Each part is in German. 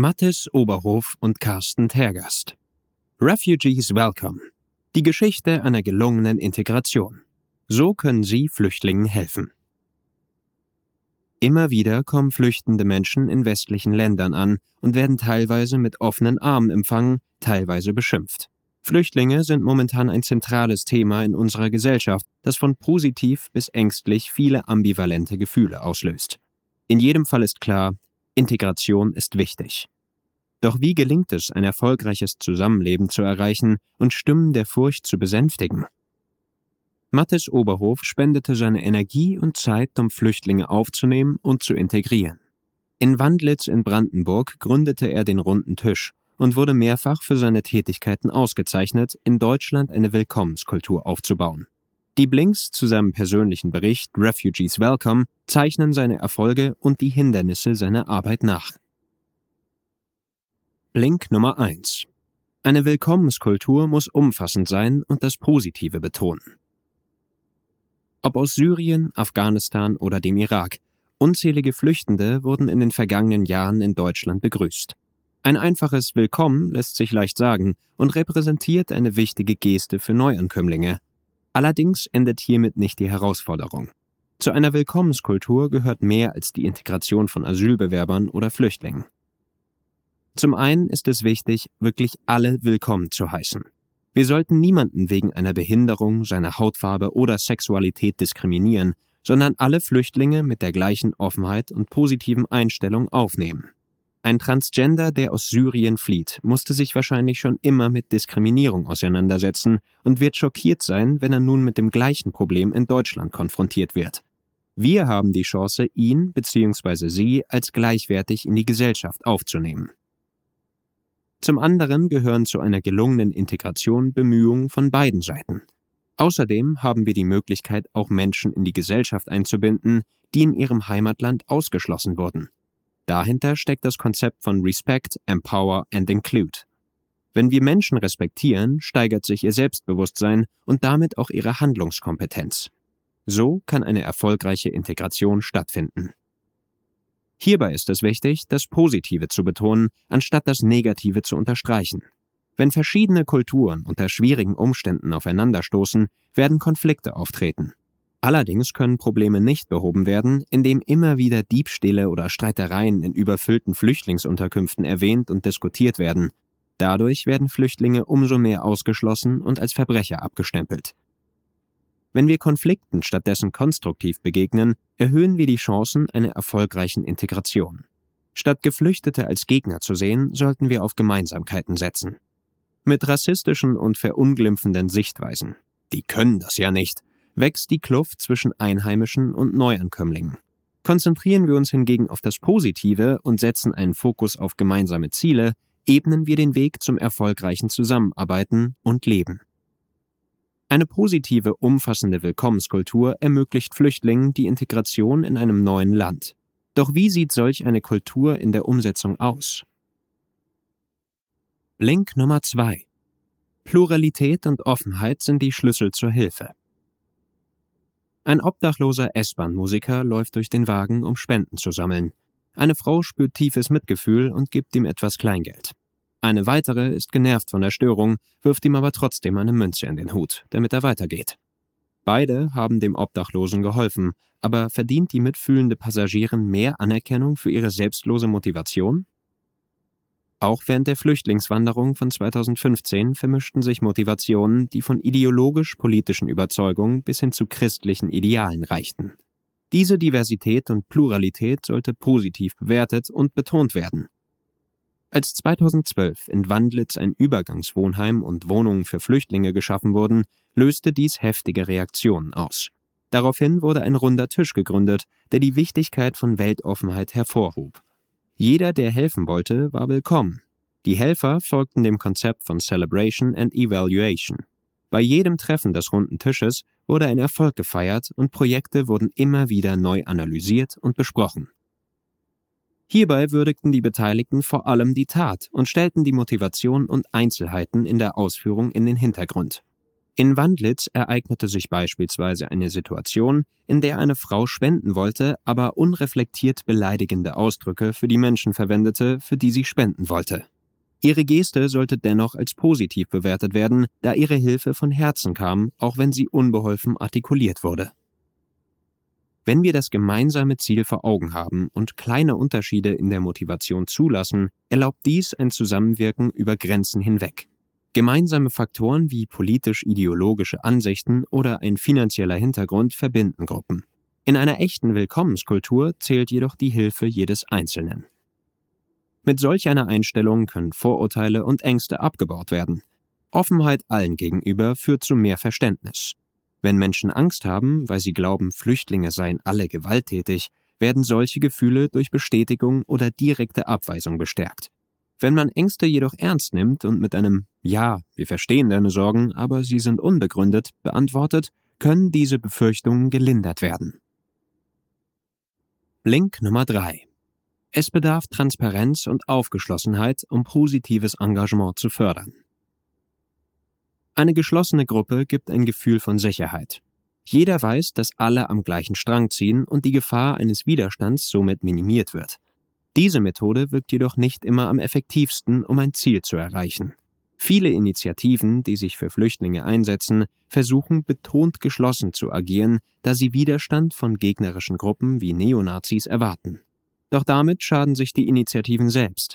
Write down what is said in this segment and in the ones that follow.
Mathis Oberhof und Carsten Tergast. Refugees Welcome. Die Geschichte einer gelungenen Integration. So können Sie Flüchtlingen helfen. Immer wieder kommen flüchtende Menschen in westlichen Ländern an und werden teilweise mit offenen Armen empfangen, teilweise beschimpft. Flüchtlinge sind momentan ein zentrales Thema in unserer Gesellschaft, das von positiv bis ängstlich viele ambivalente Gefühle auslöst. In jedem Fall ist klar, Integration ist wichtig. Doch wie gelingt es, ein erfolgreiches Zusammenleben zu erreichen und Stimmen der Furcht zu besänftigen? Mathis Oberhof spendete seine Energie und Zeit, um Flüchtlinge aufzunehmen und zu integrieren. In Wandlitz in Brandenburg gründete er den Runden Tisch und wurde mehrfach für seine Tätigkeiten ausgezeichnet, in Deutschland eine Willkommenskultur aufzubauen. Die Blinks zu seinem persönlichen Bericht Refugees Welcome zeichnen seine Erfolge und die Hindernisse seiner Arbeit nach. Blink Nummer 1. Eine Willkommenskultur muss umfassend sein und das Positive betonen. Ob aus Syrien, Afghanistan oder dem Irak, unzählige Flüchtende wurden in den vergangenen Jahren in Deutschland begrüßt. Ein einfaches Willkommen lässt sich leicht sagen und repräsentiert eine wichtige Geste für Neuankömmlinge. Allerdings endet hiermit nicht die Herausforderung. Zu einer Willkommenskultur gehört mehr als die Integration von Asylbewerbern oder Flüchtlingen. Zum einen ist es wichtig, wirklich alle willkommen zu heißen. Wir sollten niemanden wegen einer Behinderung, seiner Hautfarbe oder Sexualität diskriminieren, sondern alle Flüchtlinge mit der gleichen Offenheit und positiven Einstellung aufnehmen. Ein Transgender, der aus Syrien flieht, musste sich wahrscheinlich schon immer mit Diskriminierung auseinandersetzen und wird schockiert sein, wenn er nun mit dem gleichen Problem in Deutschland konfrontiert wird. Wir haben die Chance, ihn bzw. sie als gleichwertig in die Gesellschaft aufzunehmen. Zum anderen gehören zu einer gelungenen Integration Bemühungen von beiden Seiten. Außerdem haben wir die Möglichkeit, auch Menschen in die Gesellschaft einzubinden, die in ihrem Heimatland ausgeschlossen wurden. Dahinter steckt das Konzept von Respect, Empower and Include. Wenn wir Menschen respektieren, steigert sich ihr Selbstbewusstsein und damit auch ihre Handlungskompetenz. So kann eine erfolgreiche Integration stattfinden. Hierbei ist es wichtig, das Positive zu betonen, anstatt das Negative zu unterstreichen. Wenn verschiedene Kulturen unter schwierigen Umständen aufeinanderstoßen, werden Konflikte auftreten. Allerdings können Probleme nicht behoben werden, indem immer wieder Diebstähle oder Streitereien in überfüllten Flüchtlingsunterkünften erwähnt und diskutiert werden. Dadurch werden Flüchtlinge umso mehr ausgeschlossen und als Verbrecher abgestempelt. Wenn wir Konflikten stattdessen konstruktiv begegnen, erhöhen wir die Chancen einer erfolgreichen Integration. Statt Geflüchtete als Gegner zu sehen, sollten wir auf Gemeinsamkeiten setzen. Mit rassistischen und verunglimpfenden Sichtweisen, die können das ja nicht, wächst die Kluft zwischen Einheimischen und Neuankömmlingen. Konzentrieren wir uns hingegen auf das Positive und setzen einen Fokus auf gemeinsame Ziele, ebnen wir den Weg zum erfolgreichen Zusammenarbeiten und Leben. Eine positive, umfassende Willkommenskultur ermöglicht Flüchtlingen die Integration in einem neuen Land. Doch wie sieht solch eine Kultur in der Umsetzung aus? Blink Nummer 2. Pluralität und Offenheit sind die Schlüssel zur Hilfe. Ein obdachloser S-Bahn-Musiker läuft durch den Wagen, um Spenden zu sammeln. Eine Frau spürt tiefes Mitgefühl und gibt ihm etwas Kleingeld. Eine weitere ist genervt von der Störung, wirft ihm aber trotzdem eine Münze in den Hut, damit er weitergeht. Beide haben dem Obdachlosen geholfen, aber verdient die mitfühlende Passagierin mehr Anerkennung für ihre selbstlose Motivation? Auch während der Flüchtlingswanderung von 2015 vermischten sich Motivationen, die von ideologisch-politischen Überzeugungen bis hin zu christlichen Idealen reichten. Diese Diversität und Pluralität sollte positiv bewertet und betont werden. Als 2012 in Wandlitz ein Übergangswohnheim und Wohnungen für Flüchtlinge geschaffen wurden, löste dies heftige Reaktionen aus. Daraufhin wurde ein runder Tisch gegründet, der die Wichtigkeit von Weltoffenheit hervorhob. Jeder, der helfen wollte, war willkommen. Die Helfer folgten dem Konzept von Celebration and Evaluation. Bei jedem Treffen des runden Tisches wurde ein Erfolg gefeiert und Projekte wurden immer wieder neu analysiert und besprochen. Hierbei würdigten die Beteiligten vor allem die Tat und stellten die Motivation und Einzelheiten in der Ausführung in den Hintergrund. In Wandlitz ereignete sich beispielsweise eine Situation, in der eine Frau spenden wollte, aber unreflektiert beleidigende Ausdrücke für die Menschen verwendete, für die sie spenden wollte. Ihre Geste sollte dennoch als positiv bewertet werden, da ihre Hilfe von Herzen kam, auch wenn sie unbeholfen artikuliert wurde. Wenn wir das gemeinsame Ziel vor Augen haben und kleine Unterschiede in der Motivation zulassen, erlaubt dies ein Zusammenwirken über Grenzen hinweg. Gemeinsame Faktoren wie politisch-ideologische Ansichten oder ein finanzieller Hintergrund verbinden Gruppen. In einer echten Willkommenskultur zählt jedoch die Hilfe jedes Einzelnen. Mit solch einer Einstellung können Vorurteile und Ängste abgebaut werden. Offenheit allen gegenüber führt zu mehr Verständnis. Wenn Menschen Angst haben, weil sie glauben, Flüchtlinge seien alle gewalttätig, werden solche Gefühle durch Bestätigung oder direkte Abweisung bestärkt. Wenn man Ängste jedoch ernst nimmt und mit einem „Ja, wir verstehen deine Sorgen, aber sie sind unbegründet“ beantwortet, können diese Befürchtungen gelindert werden. Link Nummer 3: Es bedarf Transparenz und Aufgeschlossenheit, um positives Engagement zu fördern. Eine geschlossene Gruppe gibt ein Gefühl von Sicherheit. Jeder weiß, dass alle am gleichen Strang ziehen und die Gefahr eines Widerstands somit minimiert wird. Diese Methode wirkt jedoch nicht immer am effektivsten, um ein Ziel zu erreichen. Viele Initiativen, die sich für Flüchtlinge einsetzen, versuchen betont geschlossen zu agieren, da sie Widerstand von gegnerischen Gruppen wie Neonazis erwarten. Doch damit schaden sich die Initiativen selbst.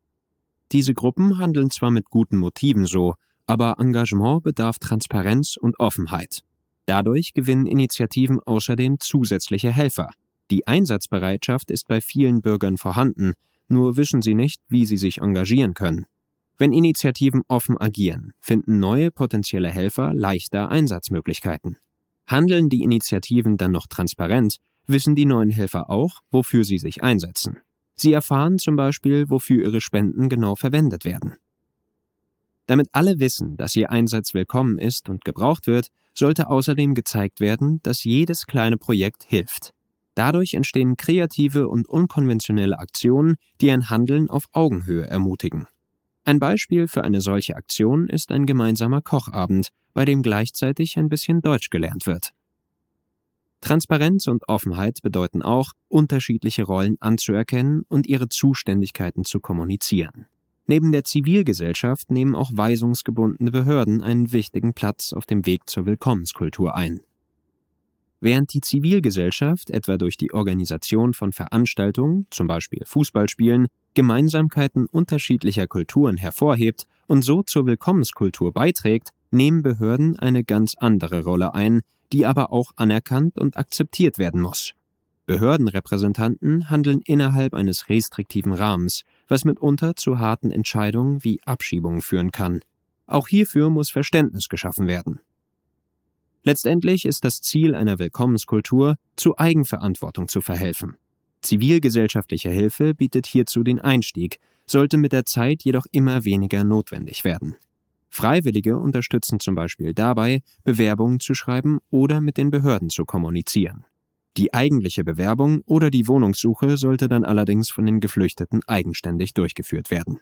Diese Gruppen handeln zwar mit guten Motiven so, aber Engagement bedarf Transparenz und Offenheit. Dadurch gewinnen Initiativen außerdem zusätzliche Helfer. Die Einsatzbereitschaft ist bei vielen Bürgern vorhanden, nur wissen sie nicht, wie sie sich engagieren können. Wenn Initiativen offen agieren, finden neue potenzielle Helfer leichter Einsatzmöglichkeiten. Handeln die Initiativen dann noch transparent, wissen die neuen Helfer auch, wofür sie sich einsetzen. Sie erfahren zum Beispiel, wofür ihre Spenden genau verwendet werden. Damit alle wissen, dass ihr Einsatz willkommen ist und gebraucht wird, sollte außerdem gezeigt werden, dass jedes kleine Projekt hilft. Dadurch entstehen kreative und unkonventionelle Aktionen, die ein Handeln auf Augenhöhe ermutigen. Ein Beispiel für eine solche Aktion ist ein gemeinsamer Kochabend, bei dem gleichzeitig ein bisschen Deutsch gelernt wird. Transparenz und Offenheit bedeuten auch, unterschiedliche Rollen anzuerkennen und ihre Zuständigkeiten zu kommunizieren. Neben der Zivilgesellschaft nehmen auch weisungsgebundene Behörden einen wichtigen Platz auf dem Weg zur Willkommenskultur ein. Während die Zivilgesellschaft etwa durch die Organisation von Veranstaltungen, zum Beispiel Fußballspielen, Gemeinsamkeiten unterschiedlicher Kulturen hervorhebt und so zur Willkommenskultur beiträgt, nehmen Behörden eine ganz andere Rolle ein, die aber auch anerkannt und akzeptiert werden muss. Behördenrepräsentanten handeln innerhalb eines restriktiven Rahmens, was mitunter zu harten Entscheidungen wie Abschiebungen führen kann. Auch hierfür muss Verständnis geschaffen werden. Letztendlich ist das Ziel einer Willkommenskultur, zu Eigenverantwortung zu verhelfen. Zivilgesellschaftliche Hilfe bietet hierzu den Einstieg, sollte mit der Zeit jedoch immer weniger notwendig werden. Freiwillige unterstützen zum Beispiel dabei, Bewerbungen zu schreiben oder mit den Behörden zu kommunizieren. Die eigentliche Bewerbung oder die Wohnungssuche sollte dann allerdings von den Geflüchteten eigenständig durchgeführt werden.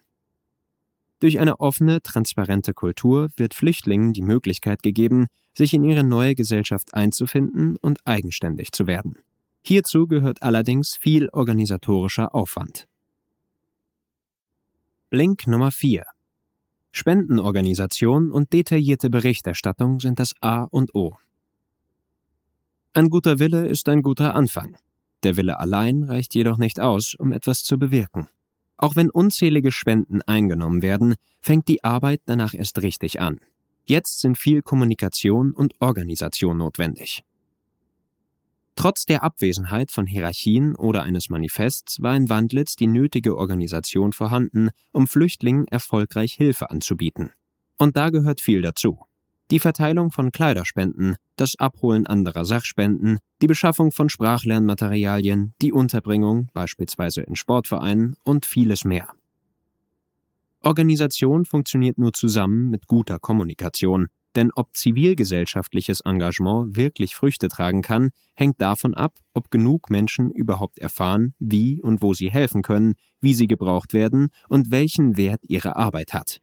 Durch eine offene, transparente Kultur wird Flüchtlingen die Möglichkeit gegeben, sich in ihre neue Gesellschaft einzufinden und eigenständig zu werden. Hierzu gehört allerdings viel organisatorischer Aufwand. Link Nummer 4: Spendenorganisation und detaillierte Berichterstattung sind das A und O. Ein guter Wille ist ein guter Anfang. Der Wille allein reicht jedoch nicht aus, um etwas zu bewirken. Auch wenn unzählige Spenden eingenommen werden, fängt die Arbeit danach erst richtig an. Jetzt sind viel Kommunikation und Organisation notwendig. Trotz der Abwesenheit von Hierarchien oder eines Manifests war in Wandlitz die nötige Organisation vorhanden, um Flüchtlingen erfolgreich Hilfe anzubieten. Und da gehört viel dazu. Die Verteilung von Kleiderspenden, das Abholen anderer Sachspenden, die Beschaffung von Sprachlernmaterialien, die Unterbringung, beispielsweise in Sportvereinen und vieles mehr. Organisation funktioniert nur zusammen mit guter Kommunikation, denn ob zivilgesellschaftliches Engagement wirklich Früchte tragen kann, hängt davon ab, ob genug Menschen überhaupt erfahren, wie und wo sie helfen können, wie sie gebraucht werden und welchen Wert ihre Arbeit hat.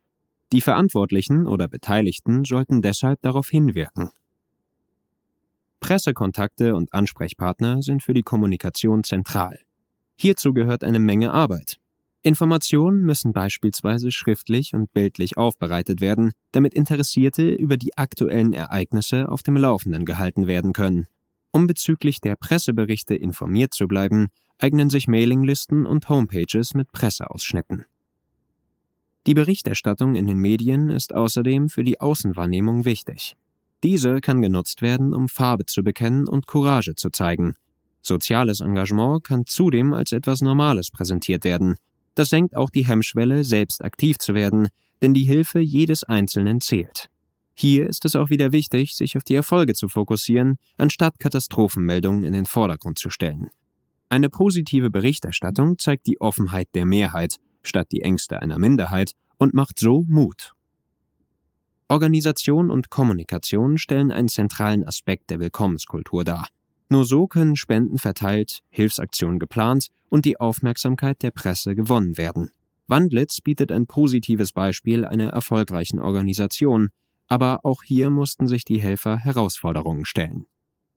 Die Verantwortlichen oder Beteiligten sollten deshalb darauf hinwirken. Pressekontakte und Ansprechpartner sind für die Kommunikation zentral. Hierzu gehört eine Menge Arbeit. Informationen müssen beispielsweise schriftlich und bildlich aufbereitet werden, damit Interessierte über die aktuellen Ereignisse auf dem Laufenden gehalten werden können. Um bezüglich der Presseberichte informiert zu bleiben, eignen sich Mailinglisten und Homepages mit Presseausschnitten. Die Berichterstattung in den Medien ist außerdem für die Außenwahrnehmung wichtig. Diese kann genutzt werden, um Farbe zu bekennen und Courage zu zeigen. Soziales Engagement kann zudem als etwas Normales präsentiert werden. Das senkt auch die Hemmschwelle, selbst aktiv zu werden, denn die Hilfe jedes Einzelnen zählt. Hier ist es auch wieder wichtig, sich auf die Erfolge zu fokussieren, anstatt Katastrophenmeldungen in den Vordergrund zu stellen. Eine positive Berichterstattung zeigt die Offenheit der Mehrheit, statt die Ängste einer Minderheit, und macht so Mut. Organisation und Kommunikation stellen einen zentralen Aspekt der Willkommenskultur dar. Nur so können Spenden verteilt, Hilfsaktionen geplant und die Aufmerksamkeit der Presse gewonnen werden. Wandlitz bietet ein positives Beispiel einer erfolgreichen Organisation, aber auch hier mussten sich die Helfer Herausforderungen stellen.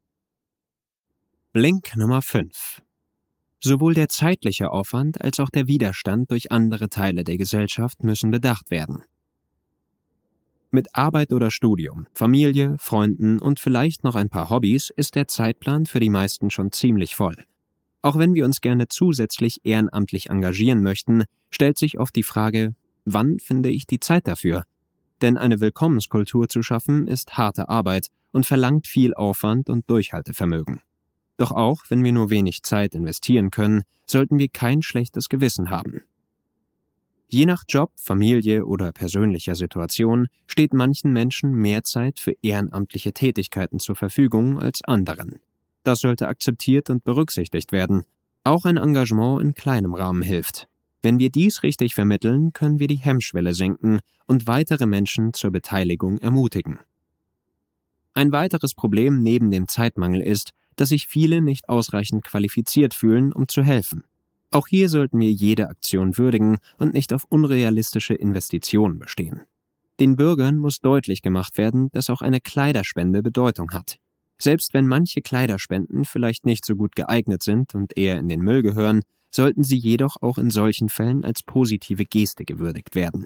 Blink Nummer 5. Sowohl der zeitliche Aufwand als auch der Widerstand durch andere Teile der Gesellschaft müssen bedacht werden. Mit Arbeit oder Studium, Familie, Freunden und vielleicht noch ein paar Hobbys ist der Zeitplan für die meisten schon ziemlich voll. Auch wenn wir uns gerne zusätzlich ehrenamtlich engagieren möchten, stellt sich oft die Frage, wann finde ich die Zeit dafür? Denn eine Willkommenskultur zu schaffen ist harte Arbeit und verlangt viel Aufwand und Durchhaltevermögen. Doch auch wenn wir nur wenig Zeit investieren können, sollten wir kein schlechtes Gewissen haben. Je nach Job, Familie oder persönlicher Situation steht manchen Menschen mehr Zeit für ehrenamtliche Tätigkeiten zur Verfügung als anderen. Das sollte akzeptiert und berücksichtigt werden. Auch ein Engagement in kleinem Rahmen hilft. Wenn wir dies richtig vermitteln, können wir die Hemmschwelle senken und weitere Menschen zur Beteiligung ermutigen. Ein weiteres Problem neben dem Zeitmangel ist, dass sich viele nicht ausreichend qualifiziert fühlen, um zu helfen. Auch hier sollten wir jede Aktion würdigen und nicht auf unrealistische Investitionen bestehen. Den Bürgern muss deutlich gemacht werden, dass auch eine Kleiderspende Bedeutung hat. Selbst wenn manche Kleiderspenden vielleicht nicht so gut geeignet sind und eher in den Müll gehören, sollten sie jedoch auch in solchen Fällen als positive Geste gewürdigt werden.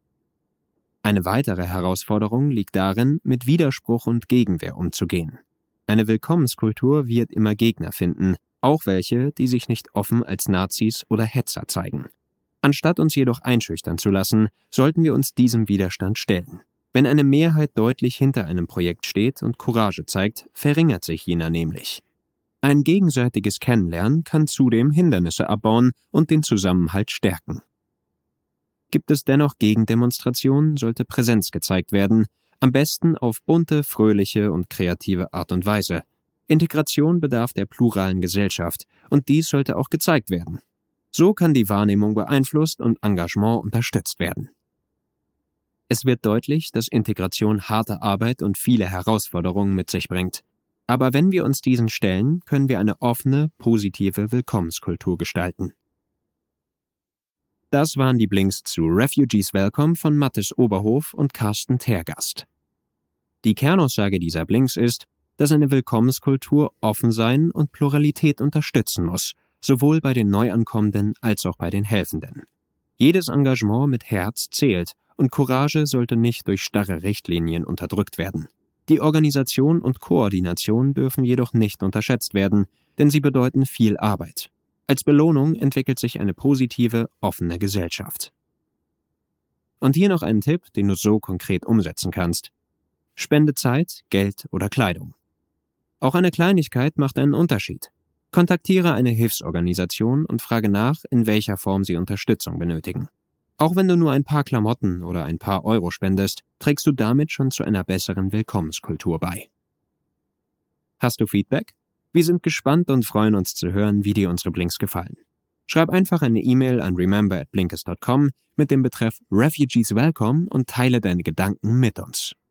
Eine weitere Herausforderung liegt darin, mit Widerspruch und Gegenwehr umzugehen. Eine Willkommenskultur wird immer Gegner finden, auch welche, die sich nicht offen als Nazis oder Hetzer zeigen. Anstatt uns jedoch einschüchtern zu lassen, sollten wir uns diesem Widerstand stellen. Wenn eine Mehrheit deutlich hinter einem Projekt steht und Courage zeigt, verringert sich jener nämlich. Ein gegenseitiges Kennenlernen kann zudem Hindernisse abbauen und den Zusammenhalt stärken. Gibt es dennoch Gegendemonstrationen, sollte Präsenz gezeigt werden, am besten auf bunte, fröhliche und kreative Art und Weise. Integration bedarf der pluralen Gesellschaft und dies sollte auch gezeigt werden. So kann die Wahrnehmung beeinflusst und Engagement unterstützt werden. Es wird deutlich, dass Integration harte Arbeit und viele Herausforderungen mit sich bringt. Aber wenn wir uns diesen stellen, können wir eine offene, positive Willkommenskultur gestalten. Das waren die Blinks zu Refugees Welcome von Mathis Oberhof und Carsten Tergast. Die Kernaussage dieser Blinks ist, dass eine Willkommenskultur offen sein und Pluralität unterstützen muss, sowohl bei den Neuankommenden als auch bei den Helfenden. Jedes Engagement mit Herz zählt und Courage sollte nicht durch starre Richtlinien unterdrückt werden. Die Organisation und Koordination dürfen jedoch nicht unterschätzt werden, denn sie bedeuten viel Arbeit. Als Belohnung entwickelt sich eine positive, offene Gesellschaft. Und hier noch ein Tipp, den du so konkret umsetzen kannst. Spende Zeit, Geld oder Kleidung. Auch eine Kleinigkeit macht einen Unterschied. Kontaktiere eine Hilfsorganisation und frage nach, in welcher Form sie Unterstützung benötigen. Auch wenn du nur ein paar Klamotten oder ein paar Euro spendest, trägst du damit schon zu einer besseren Willkommenskultur bei. Hast du Feedback? Wir sind gespannt und freuen uns zu hören, wie dir unsere Blinks gefallen. Schreib einfach eine E-Mail an remember@blinkist.com mit dem Betreff Refugees Welcome und teile deine Gedanken mit uns.